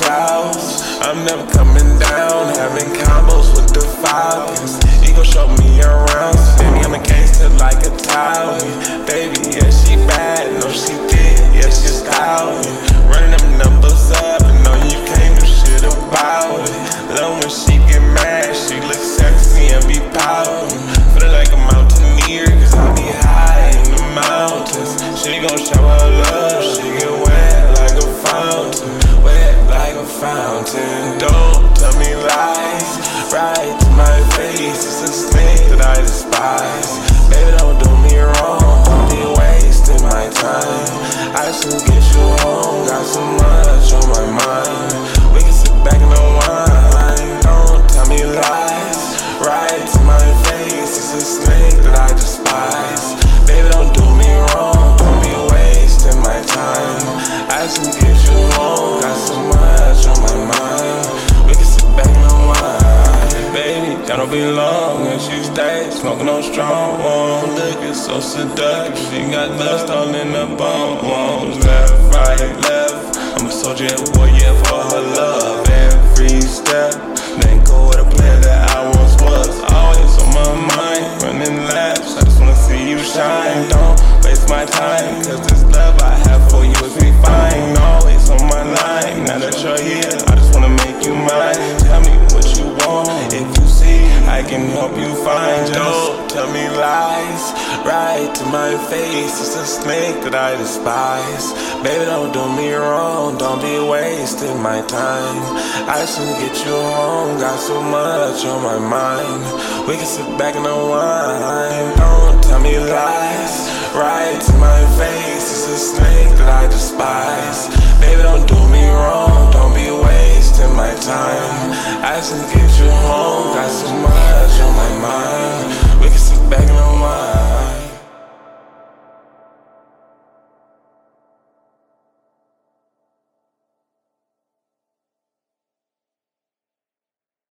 clouds. I'm never coming down, having combos with the Falcons. He gon' show me around, spin me on the gangster like a Italian. Baby, yeah, she bad, no, she thick, yeah, she a stallion. Running them numbers up, and know you can't do shit about it. Love when she get mad, she look sexy and be pouting. Feel like a mountaineer, cause I be high in the mountains. She gon' show her love, she get wet like a fountain. Wet like a fountain. Don't tell me lies, right to my face. It's a snake that I despise. Baby, don't do me wrong, don't be wasting my time. I should get you home, got so much on my mind. We can sit back and unwind. Don't tell me lies, right to my face. It's a snake that I despise. Baby, don't do me wrong, don't be wasting my time. I should get you home, got so much on my mind. We can sit back and unwind. Baby, that'll be long as you stay smoking on strong one. Looking so seductive, she got dust all in the bones. Left, right, left. I'm a soldier, warrior for her love. Every step, then go with a player that I once was. Always on my mind, running laps. I just wanna see you shine. Don't waste my time, cause this love I have for you is refined. Always on my line, now that you're here, I just wanna make you mine. Tell me what you want, if you see, I can help you find. Don't tell me lies, right to my face. It's a snake that I despise. Baby, don't do me wrong, don't be wasting my time. I should get you home, got so much on my mind. We can sit back and unwind. Don't tell me lies, right to my face. It's a snake that I despise. Baby, don't do me wrong, don't be